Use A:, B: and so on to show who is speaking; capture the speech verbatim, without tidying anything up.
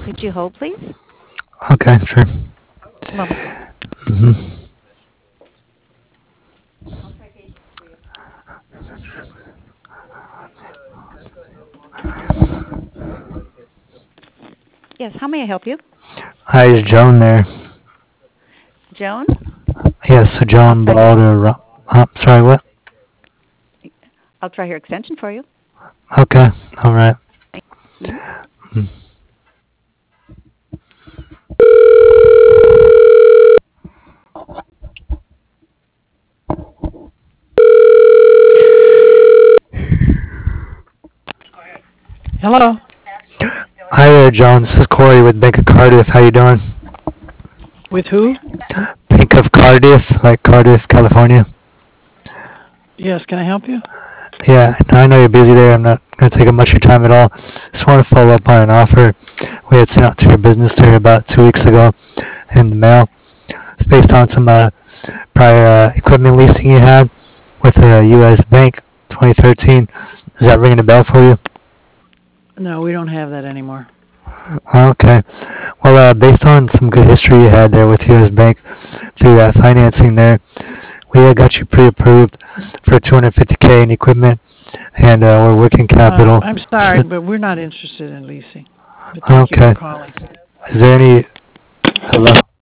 A: Could you hold, please?
B: Okay, sure.
A: A moment.
B: hmm
A: Yes, how may I help you?
B: Hi, is Joan there?
A: Joan?
B: Yes, so
A: I'll
B: Joan
A: try her.
B: Bald or Ro- uh, sorry, what?
A: I'll try her extension for you.
B: Okay, all right.
A: Mhm.
B: Mm.
C: Hello.
B: Hi there, Joan. This is Corey with Bank of Cardiff. How you doing?
C: With who?
B: Bank of Cardiff, like Cardiff, California.
C: Yes, can I help you?
B: Yeah, now I know you're busy there. I'm not going to take up much of your time at all. Just want to follow up on an offer we had sent out to your business there about two weeks ago in the mail. It's based on some uh, prior uh, equipment leasing you had with a U S bank, twenty thirteen. Is that ringing a bell for you?
C: No, we don't have that anymore.
B: Okay. Well, uh, based on some good history you had there with U S Bank through that financing there, we uh, got you pre-approved for two hundred fifty k in equipment, and uh, we're working
C: Uh,
B: capital.
C: I'm sorry,
B: So,
C: but we're not interested in leasing. But thank you for
B: okay.
C: calling.
B: Is there any? Hello.